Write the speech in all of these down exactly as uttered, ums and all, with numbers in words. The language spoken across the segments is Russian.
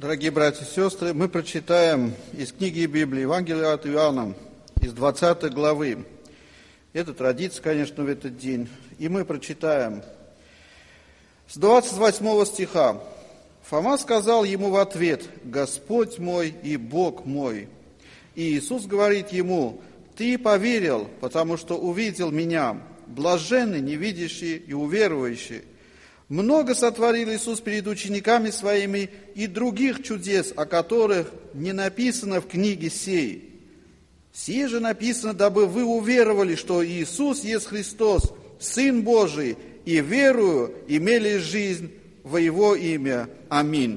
Дорогие братья и сестры, мы прочитаем из книги Библии Евангелия от Иоанна, из двадцатой главы. Это традиция, конечно, в этот день. И мы прочитаем с двадцать восьмого стиха. Фома сказал ему в ответ: «Господь мой и Бог мой». И Иисус говорит ему: «Ты поверил, потому что увидел меня. Блаженны невидящие и уверующие». Много сотворил Иисус перед учениками своими и других чудес, о которых не написано в книге сей. Сие же написано, дабы вы уверовали, что Иисус есть Христос, Сын Божий, и верую имели жизнь во Его имя. Аминь.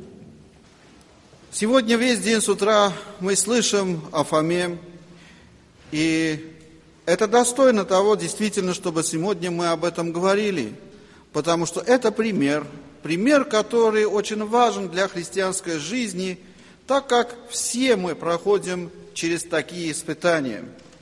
Сегодня весь день с утра мы слышим о Фоме, и это достойно того, действительно, чтобы сегодня мы об этом говорили. Потому что это пример, пример, который очень важен для христианской жизни, так как все мы проходим через такие испытания.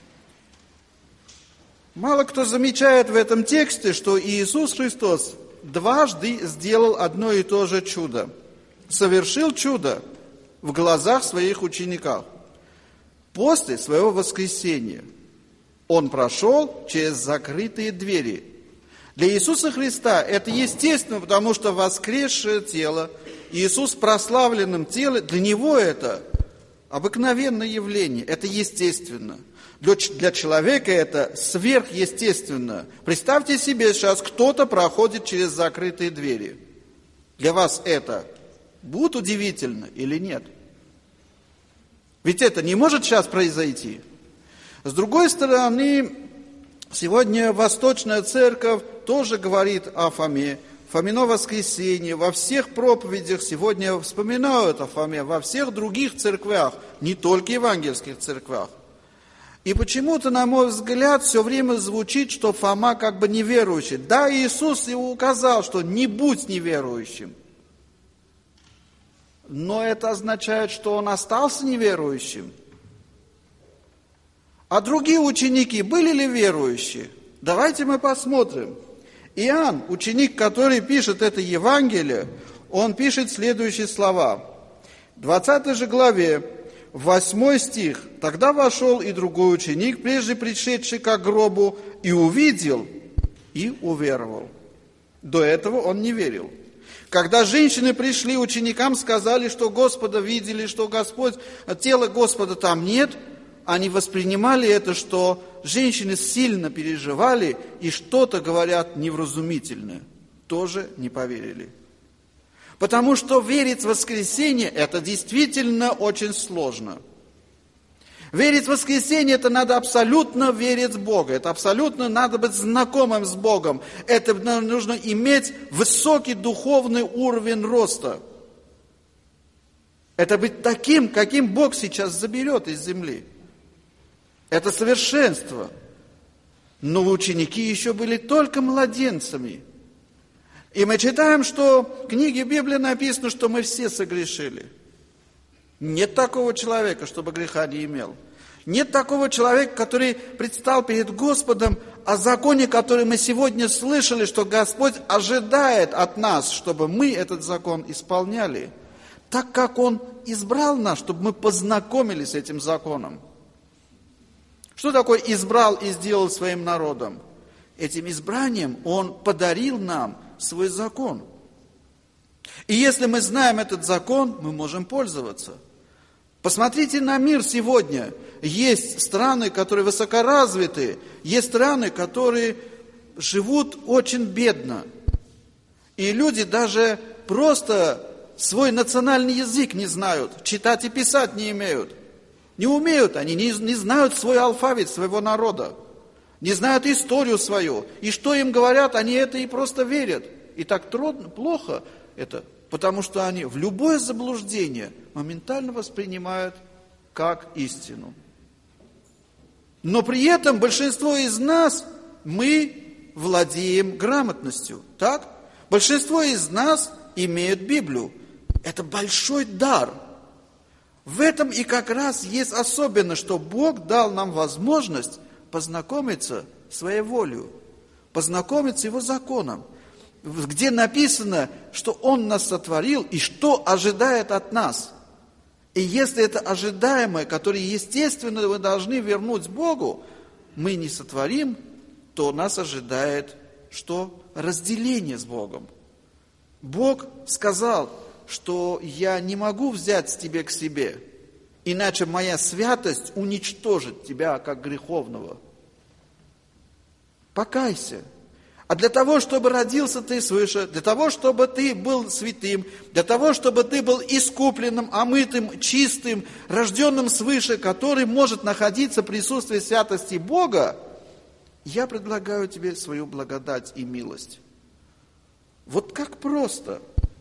Мало кто замечает в этом тексте, что Иисус Христос дважды сделал одно и то же чудо. Совершил чудо в глазах своих учеников. После своего воскресения Он прошел через закрытые двери. Для Иисуса Христа это естественно, потому что воскресшее тело, Иисус в прославленном теле, для Него это обыкновенное явление, это естественно. Для, для человека это сверхъестественно. Представьте себе, сейчас кто-то проходит через закрытые двери. Для вас это будет удивительно или нет? Ведь это не может сейчас произойти. С другой стороны, сегодня Восточная Церковь тоже говорит о Фоме. Фомино воскресенье, во всех проповедях сегодня вспоминают о Фоме, во всех других церквях, не только евангельских церквях. И почему-то, на мой взгляд, все время звучит, что Фома как бы неверующий. Да, Иисус и указал, что не будь неверующим. Но это означает, что он остался неверующим. А другие ученики были ли верующие? Давайте мы посмотрим. Иоанн, ученик, который пишет это Евангелие, он пишет следующие слова. В двадцатой же главе, восьмой стих. «Тогда вошел и другой ученик, прежде пришедший к гробу, и увидел, и уверовал». До этого он не верил. Когда женщины пришли ученикам, сказали, что Господа видели, что Господь, тела Господа там нет, они воспринимали это, что женщины сильно переживали и что-то говорят невразумительное. Тоже не поверили. Потому что верить в воскресенье – это действительно очень сложно. Верить в воскресенье – это надо абсолютно верить в Бога. Это абсолютно надо быть знакомым с Богом. Это нужно иметь высокий духовный уровень роста. Это быть таким, каким Бог сейчас заберет из земли. Это совершенство. Но ученики еще были только младенцами. И мы читаем, что в книге Библии написано, что мы все согрешили. Нет такого человека, чтобы греха не имел. Нет такого человека, который предстал перед Господом о законе, который мы сегодня слышали, что Господь ожидает от нас, чтобы мы этот закон исполняли. Так как Он избрал нас, чтобы мы познакомились с этим законом. Что такое избрал и сделал своим народом? Этим избранием Он подарил нам свой закон. И если мы знаем этот закон, мы можем пользоваться. Посмотрите на мир сегодня. Есть страны, которые высокоразвиты, есть страны, которые живут очень бедно. И люди даже просто свой национальный язык не знают, читать и писать не умеют. Не умеют они, не, не знают свой алфавит своего народа, не знают историю свою. И что им говорят, они это и просто верят. И так трудно, плохо это, потому что они в любое заблуждение моментально воспринимают как истину. Но при этом большинство из нас, мы владеем грамотностью, так? Большинство из нас имеют Библию. Это большой дар. В этом и как раз есть особенно, что Бог дал нам возможность познакомиться с своей волей, познакомиться с Его законом. где написано, что Он нас сотворил и что ожидает от нас. И если это ожидаемое, которое, естественно, мы должны вернуть Богу, мы не сотворим, то нас ожидает что? Разделение с Богом. Бог сказал, что я не могу взять тебя к себе, иначе моя святость уничтожит тебя как греховного. Покайся. А для того, чтобы родился ты свыше, для того, чтобы ты был святым, для того, чтобы ты был искупленным, омытым, чистым, рожденным свыше, который может находиться в присутствии святости Бога, я предлагаю тебе свою благодать и милость. Вот как просто.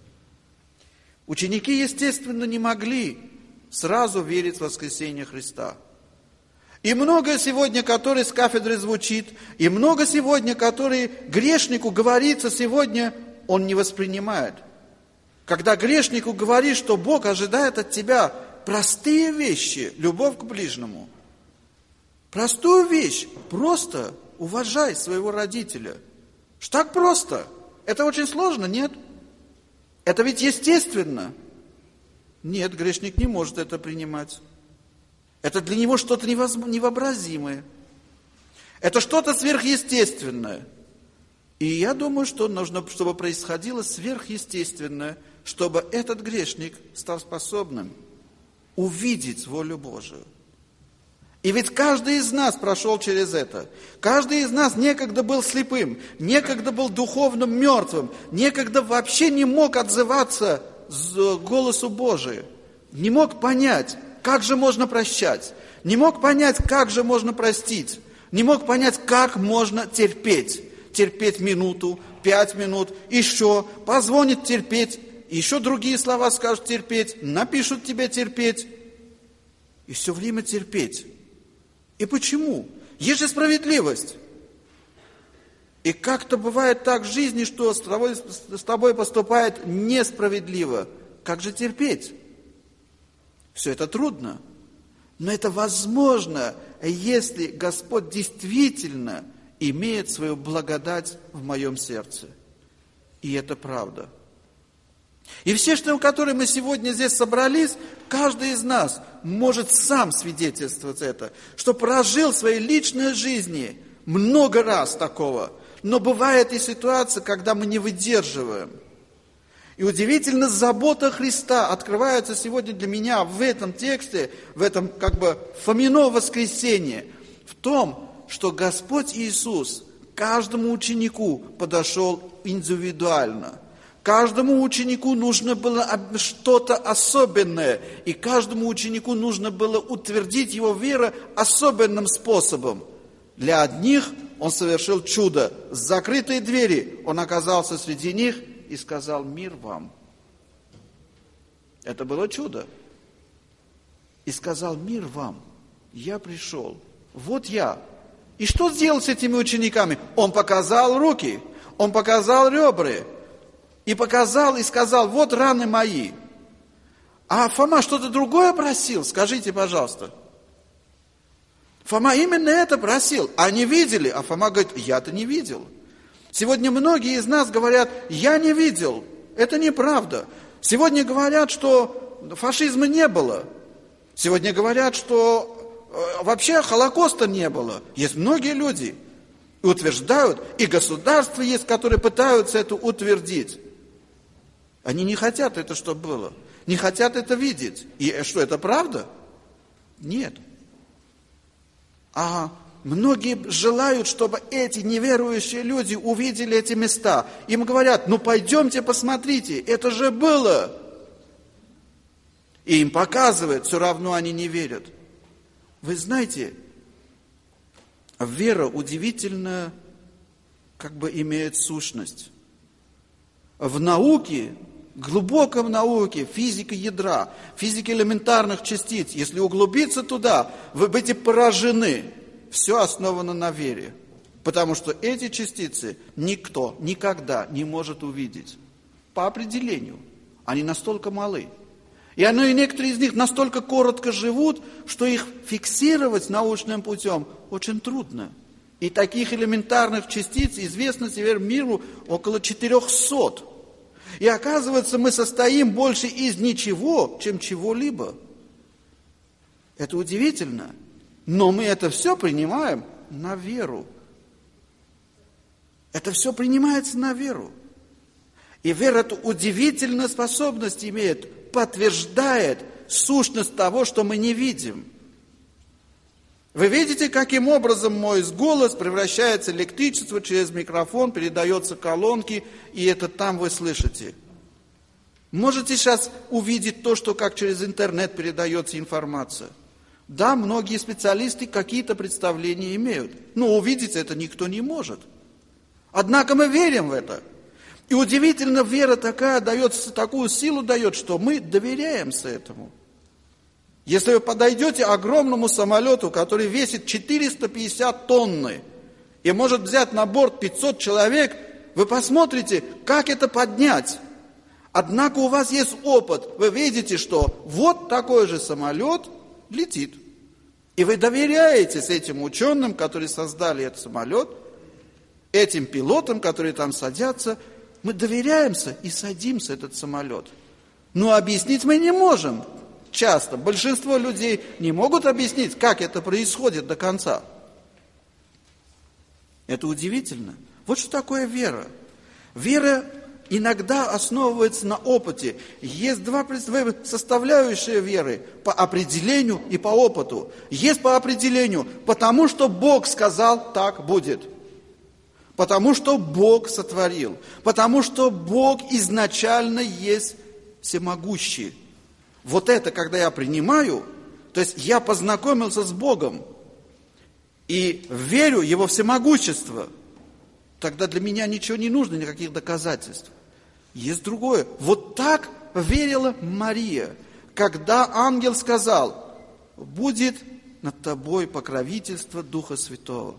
Ученики, естественно, не могли сразу верить в воскресение Христа. И много сегодня, который с кафедры звучит, и много сегодня, который грешнику говорится сегодня, он не воспринимает. Когда грешнику говорит, что Бог ожидает от тебя простые вещи, любовь к ближнему. Простую вещь, просто уважай своего родителя. Что так просто? Это очень сложно, нет? Это ведь естественно. Нет, грешник не может это принимать. Это для него что-то невообразимое. Это что-то сверхъестественное. И я думаю, что нужно, чтобы происходило сверхъестественное, чтобы этот грешник стал способным увидеть волю Божию. И ведь каждый из нас прошел через это. Каждый из нас некогда был слепым, некогда был духовно мертвым, некогда вообще не мог отзываться к голосу Божию, не мог понять, как же можно прощать, не мог понять, как же можно простить, не мог понять, как можно терпеть. Терпеть минуту, пять минут, еще, позвонит терпеть, еще другие слова скажут терпеть, напишут тебе терпеть. И все время терпеть. И почему? Есть же справедливость. И как-то бывает так в жизни, что с тобой, с тобой поступает несправедливо. Как же терпеть? Все это трудно. Но это возможно, если Господь действительно имеет свою благодать в моем сердце. И это правда. И все, что, которые мы сегодня здесь собрались, каждый из нас может сам свидетельствовать это, что прожил в своей личной жизни много раз такого. Но бывает и ситуация, когда мы не выдерживаем. И удивительно, забота Христа открывается сегодня для меня в этом тексте, в этом как бы Фомино воскресенье, в том, что Господь Иисус каждому ученику подошел индивидуально. Каждому ученику нужно было что-то особенное, и каждому ученику нужно было утвердить его веру особенным способом. Для одних он совершил чудо. С закрытой двери он оказался среди них и сказал: «Мир вам». Это было чудо. И сказал: «Мир вам, я пришел, вот я». И что сделал с этими учениками? Он показал руки, он показал ребра, и показал, и сказал: «Вот раны мои». А Фома что-то другое просил? Скажите, пожалуйста. Фома именно это просил. Они видели, а Фома говорит: «Я-то не видел». Сегодня многие из нас говорят: «Я не видел». Это неправда. Сегодня говорят, что фашизма не было. Сегодня говорят, что вообще Холокоста не было. Есть многие люди, и утверждают, и государства есть, которые пытаются это утвердить. Они не хотят это, чтобы было. Не хотят это видеть. И что, это правда? Нет. А многие желают, чтобы эти неверующие люди увидели эти места. Им говорят: «Ну пойдемте, посмотрите, это же было». И им показывают, все равно они не верят. Вы знаете, вера удивительно как бы имеет сущность. В науке, глубоком науке, физике ядра, физике элементарных частиц, если углубиться туда, вы будете поражены. Все основано на вере. Потому что эти частицы никто никогда не может увидеть. По определению. Они настолько малы. И оно, и некоторые из них настолько коротко живут, что их фиксировать научным путем очень трудно. И таких элементарных частиц известно теперь миру около четырехсот. И оказывается, мы состоим больше из ничего, чем чего-либо. Это удивительно. Но мы это все принимаем на веру. Это все принимается на веру. И вера эту удивительную способность имеет, подтверждает сущность того, что мы не видим. Вы видите, каким образом мой голос превращается в электричество через микрофон, передается колонке, и это там вы слышите. Можете сейчас увидеть то, что как через интернет передается информация. Да, многие специалисты какие-то представления имеют, но увидеть это никто не может. Однако мы верим в это. И удивительно, вера такая дает, такую силу дает, что мы доверяемся этому. Если вы подойдете к огромному самолету, который весит четыреста пятьдесят тонны и может взять на борт пятьсот человек, вы посмотрите, как это поднять. Однако у вас есть опыт, вы видите, что вот такой же самолет летит. И вы доверяетесь этим ученым, которые создали этот самолет, этим пилотам, которые там садятся. Мы доверяемся и садимся в этот самолет. Но объяснить мы не можем. Часто большинство людей не могут объяснить, как это происходит до конца. Это удивительно. Вот что такое вера. Вера иногда основывается на опыте. Есть два составляющие веры по определению и по опыту. Есть по определению, потому что Бог сказал, так будет. Потому что Бог сотворил. Потому что Бог изначально есть всемогущий. Вот это, когда я принимаю, то есть я познакомился с Богом и верю в Его всемогущество, тогда для меня ничего не нужно, никаких доказательств. Есть другое. Вот так верила Мария, когда ангел сказал, будет над тобой покровительство Духа Святого.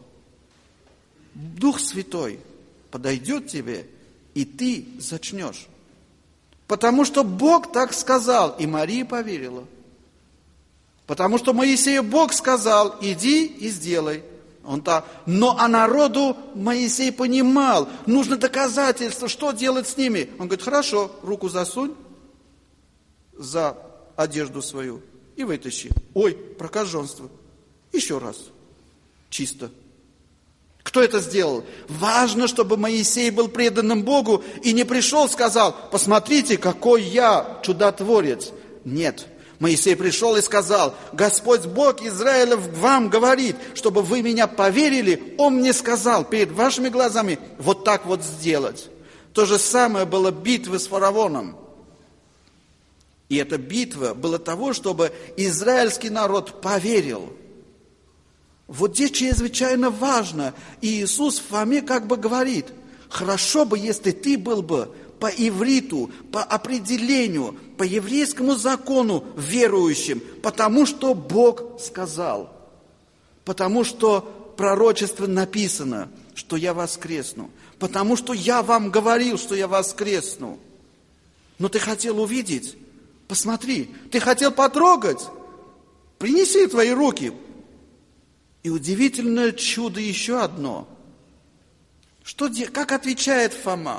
Дух Святой подойдет тебе, и ты зачнешь. Потому что Бог так сказал, и Мария поверила. Потому что Моисею Бог сказал, иди и сделай. Он так. Но а народу Моисей понимал, нужно доказательство, что делать с ними. Он говорит, хорошо, руку засунь за одежду свою и вытащи. Ой, прокаженство. Еще раз. Чисто. Кто это сделал? Важно, чтобы Моисей был преданным Богу и не пришел, сказал, посмотрите, какой я чудотворец. Нет. Моисей пришел и сказал, Господь Бог Израилев вам говорит, чтобы вы меня поверили, Он мне сказал перед вашими глазами вот так вот сделать. То же самое было битвы с фараоном. И эта битва была того, чтобы израильский народ поверил. Вот здесь чрезвычайно важно. И Иисус Фоме как бы говорит, хорошо бы, если ты был бы по ивриту, по определению, по еврейскому закону верующим, потому что Бог сказал, потому что пророчество написано, что я воскресну, потому что я вам говорил, что я воскресну. Но ты хотел увидеть, посмотри, ты хотел потрогать, принеси твои руки. И удивительное чудо еще одно. Что, как отвечает Фома?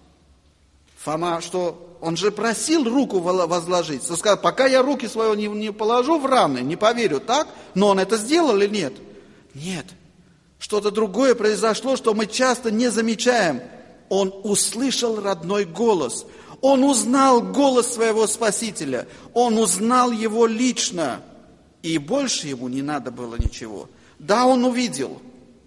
Фома, что он же просил руку возложить. Он сказал, пока я руки свои не, не положу в раны, не поверю, так? Но он это сделал или нет? Нет. Что-то другое произошло, что мы часто не замечаем. Он услышал родной голос. Он узнал голос своего Спасителя. Он узнал его лично. И больше ему не надо было ничего. Да, он увидел,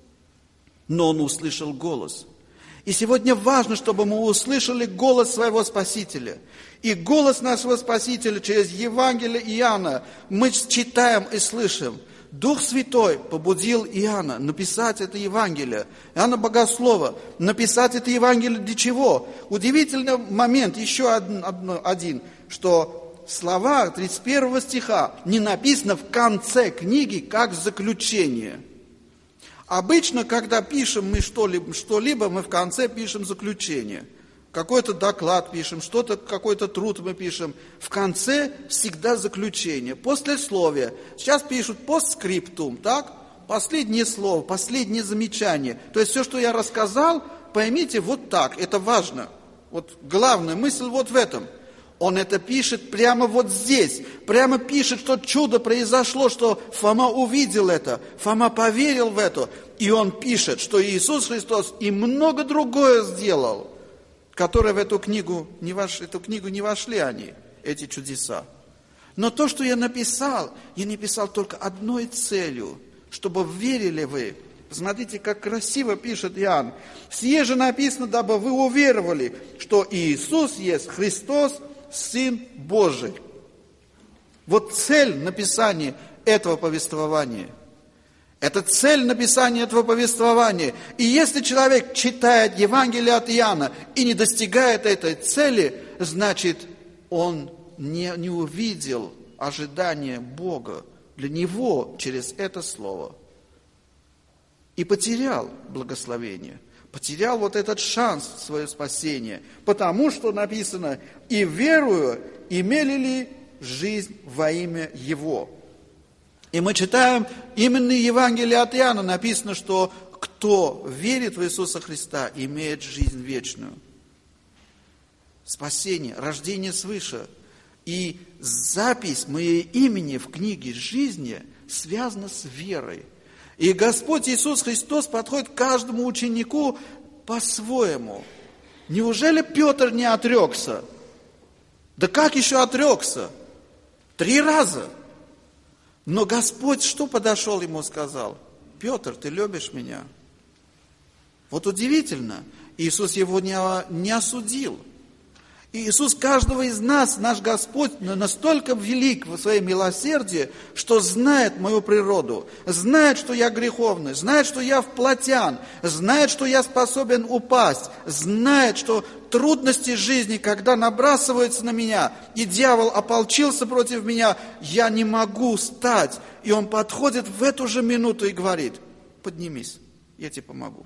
но он услышал голос. И сегодня важно, чтобы мы услышали голос своего Спасителя. И голос нашего Спасителя через Евангелие Иоанна мы читаем и слышим. Дух Святой побудил Иоанна написать это Евангелие, Иоанна Богослова, написать это Евангелие для чего? Удивительный момент, еще один, один что слова тридцать первого стиха не написано в конце книги как заключение. Обычно, когда пишем мы что-либо, что-либо, мы в конце пишем заключение. Какой-то доклад пишем, что-то, какой-то труд мы пишем. В конце всегда заключение, послесловие. Сейчас пишут постскриптум, так? последнее слово, последнее замечание. То есть все, что я рассказал, поймите вот так, это важно. Вот главная мысль вот в этом. Он это пишет прямо вот здесь, прямо пишет, что чудо произошло, что Фома увидел это, Фома поверил в это. И он пишет, что Иисус Христос и много другое сделал, которые в эту книгу не вошли, эту книгу не вошли они, эти чудеса. Но то, что я написал, я не писал только одной целью, чтобы верили вы. Посмотрите, как красиво пишет Иоанн. «Сие же написано, дабы вы уверовали, что Иисус есть Христос, Сын Божий». Вот цель написания этого повествования. Это цель написания этого повествования. И если человек читает Евангелие от Иоанна и не достигает этой цели, значит, он не, не увидел ожидания Бога для него через это слово. И потерял благословение. Потерял вот этот шанс в свое спасение. Потому что написано, и верую, имели ли жизнь во имя Его. И мы читаем именно Евангелие от Иоанна, написано, что кто верит в Иисуса Христа, имеет жизнь вечную. Спасение, рождение свыше. И запись моего имени в книге жизни связана с верой. И Господь Иисус Христос подходит к каждому ученику по-своему. Неужели Петр не отрекся? Да как еще отрекся? Три раза. Но Господь что подошел ему и сказал? Петр, ты любишь меня? Вот удивительно. Иисус его не, не осудил. И Иисус каждого из нас, наш Господь, настолько велик в своем милосердии, что знает мою природу, знает, что я греховный, знает, что я вплотян, знает, что я способен упасть, знает, что трудности жизни, когда набрасываются на меня, и дьявол ополчился против меня, я не могу встать. И он подходит в эту же минуту и говорит, поднимись, я тебе помогу.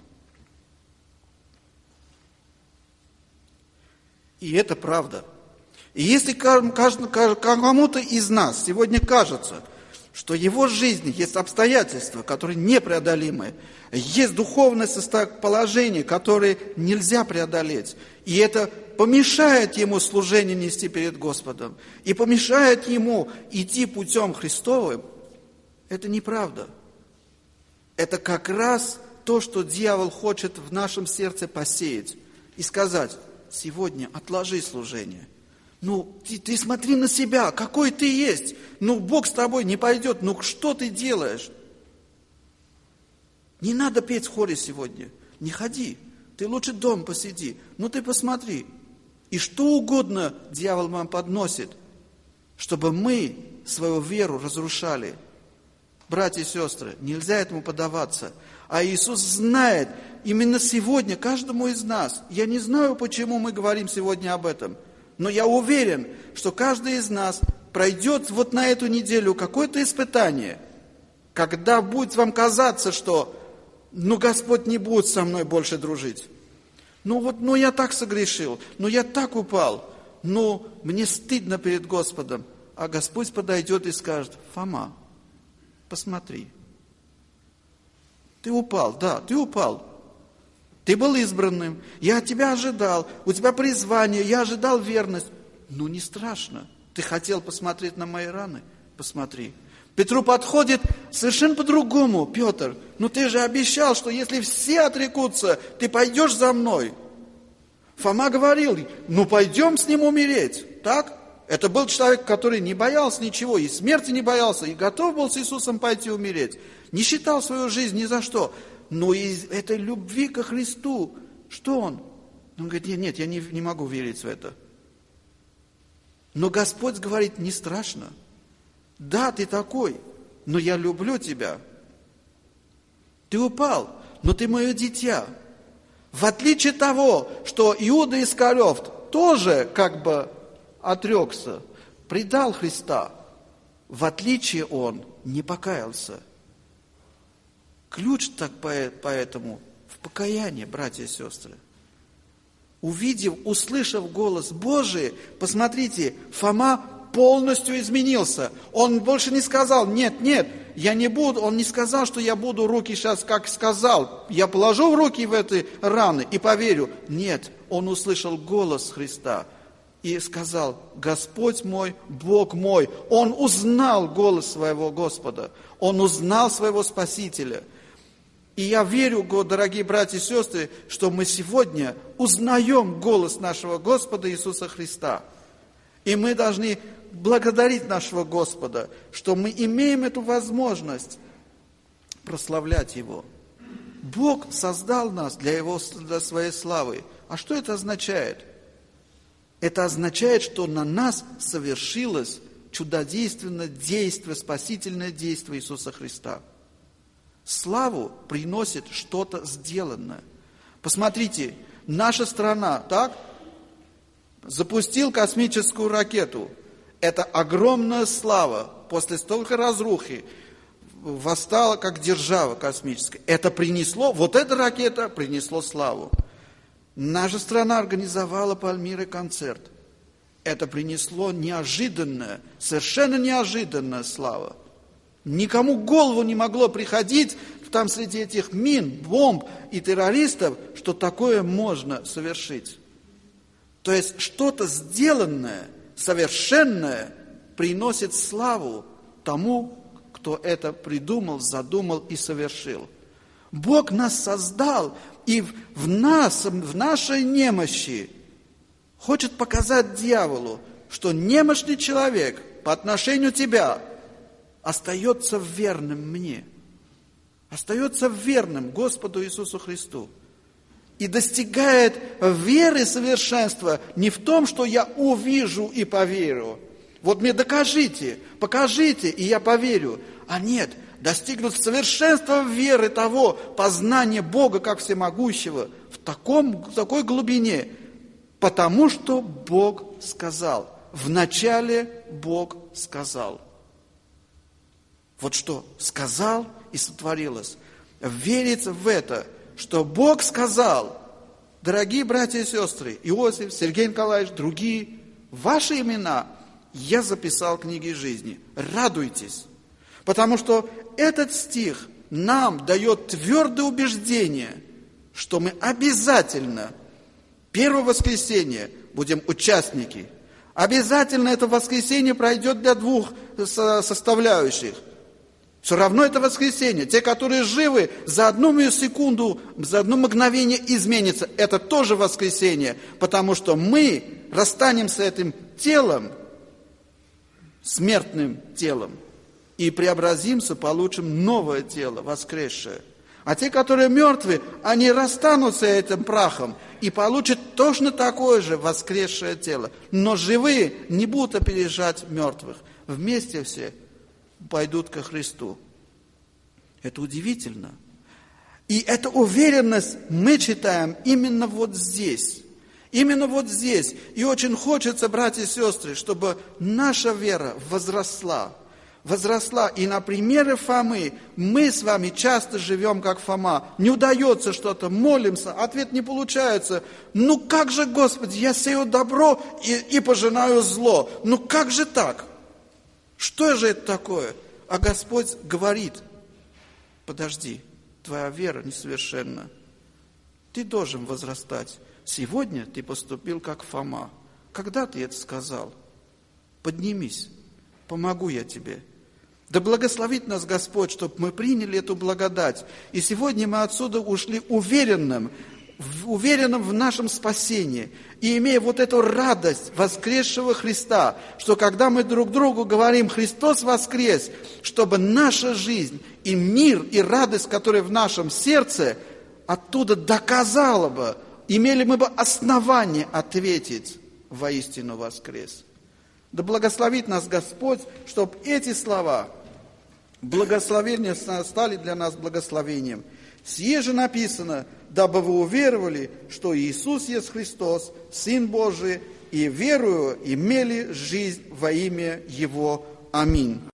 И это правда. И если кому-то из нас сегодня кажется, что его жизни есть обстоятельства, которые непреодолимы, есть духовное положение, которое нельзя преодолеть, и это помешает ему служение нести перед Господом, и помешает ему идти путем Христовым, это неправда. Это как раз то, что дьявол хочет в нашем сердце посеять и сказать, сегодня отложи служение. Ну, ты, ты смотри на себя, какой ты есть. Ну, Бог с тобой не пойдет. Ну, что ты делаешь? Не надо петь в хоре сегодня. Не ходи. Ты лучше дома посиди. Ну, ты посмотри. И что угодно дьявол вам подносит, чтобы мы свою веру разрушали. Братья и сестры, нельзя этому поддаваться. А Иисус знает, именно сегодня каждому из нас, я не знаю, почему мы говорим сегодня об этом, но я уверен, что каждый из нас пройдет вот на эту неделю какое-то испытание, когда будет вам казаться, что ну Господь не будет со мной больше дружить. Ну вот, ну я так согрешил, ну я так упал, ну мне стыдно перед Господом. А Господь подойдет и скажет, Фома, посмотри. Ты упал, да, ты упал. Ты был избранным, я от тебя ожидал, у тебя призвание, я ожидал верность. Ну, не страшно. Ты хотел посмотреть на мои раны? Посмотри. Петру подходит совершенно по-другому. Петр, ну ты же обещал, что если все отрекутся, ты пойдешь за мной. Фома говорил, ну пойдем с ним умереть. Так? Это был человек, который не боялся ничего, и смерти не боялся, и готов был с Иисусом пойти умереть. Не считал свою жизнь ни за что. Но из этой любви ко Христу, что он? Он говорит, нет, нет, я не, не могу верить в это. Но Господь говорит, не страшно. Да, ты такой, но я люблю тебя. Ты упал, но ты мое дитя. В отличие от того, что Иуда Искариот тоже как бы отрекся, предал Христа, в отличие он не покаялся. Ключ так поэтому в покаянии, братья и сестры. Увидев, услышав голос Божий, посмотрите, Фома полностью изменился. Он больше не сказал, нет, нет, я не буду, он не сказал, что я буду руки сейчас, как сказал, я положу руки в эти раны и поверю. Нет, он услышал голос Христа и сказал: Господь мой, Бог мой. Он узнал голос своего Господа, он узнал своего Спасителя. И я верю, дорогие братья и сестры, что мы сегодня узнаем голос нашего Господа Иисуса Христа. И мы должны благодарить нашего Господа, что мы имеем эту возможность прославлять Его. Бог создал нас для, его, для своей славы. А что это означает? Это означает, что на нас совершилось чудодейственное действие, спасительное действие Иисуса Христа. Славу приносит что-то сделанное. Посмотрите, наша страна, так, запустил космическую ракету. Это огромная слава. После столько разрухи восстала как держава космическая. Это принесло, вот эта ракета принесло славу. Наша страна организовала Пальмиры концерт. Это принесло неожиданное, совершенно неожиданная слава. Никому в голову не могло приходить там среди этих мин, бомб и террористов, что такое можно совершить. То есть что-то сделанное, совершенное приносит славу тому, кто это придумал, задумал и совершил. Бог нас создал, и в нас, в нашей немощи хочет показать дьяволу, что немощный человек по отношению к тебе остается верным мне, остается верным Господу Иисусу Христу. И достигает веры совершенства не в том, что я увижу и поверю. Вот мне докажите, покажите, и я поверю. А нет, достигнут совершенства веры того, познания Бога как всемогущего в, таком, в такой глубине, потому что Бог сказал. Вначале Бог сказал. Вот что сказал и сотворилось. Верить в это, что Бог сказал, дорогие братья и сестры, Иосиф, Сергей Николаевич, другие, ваши имена я записал в книге жизни. Радуйтесь, потому что этот стих нам дает твердое убеждение, что мы обязательно первое воскресенье будем участники. Обязательно это воскресенье пройдет для двух составляющих. Все равно это воскресенье. Те, которые живы, за одну секунду, за одно мгновение изменятся. Это тоже воскресенье, потому что мы расстанемся с этим телом, смертным телом, и преобразимся, получим новое тело, воскресшее. А те, которые мертвы, они расстанутся с этим прахом и получат точно такое же воскресшее тело. Но живые не будут опережать мертвых. Вместе все пойдут ко Христу. Это удивительно. И эту уверенность мы читаем именно вот здесь. Именно вот здесь. И очень хочется, братья и сестры, чтобы наша вера возросла. Возросла. И на примере Фомы мы с вами часто живем, как Фома. Не удается что-то, молимся, ответ не получается. Ну как же, Господи, я сею добро и, и пожинаю зло. Ну как же так? Что же это такое? А Господь говорит: подожди, твоя вера несовершенна. Ты должен возрастать. Сегодня ты поступил как Фома. Когда ты это сказал? Поднимись, помогу я тебе. Да благословит нас Господь, чтобы мы приняли эту благодать. И сегодня мы отсюда ушли уверенным, уверенным в нашем спасении. И имея вот эту радость воскресшего Христа, что когда мы друг другу говорим «Христос воскрес», чтобы наша жизнь и мир, и радость, которая в нашем сердце, оттуда доказала бы, имели мы бы основание ответить «Воистину воскрес». Да благословит нас Господь, чтобы эти слова, благословения стали для нас благословением. Сие же написано: дабы вы уверовали, что Иисус есть Христос, Сын Божий, и верую имели жизнь во имя Его. Аминь.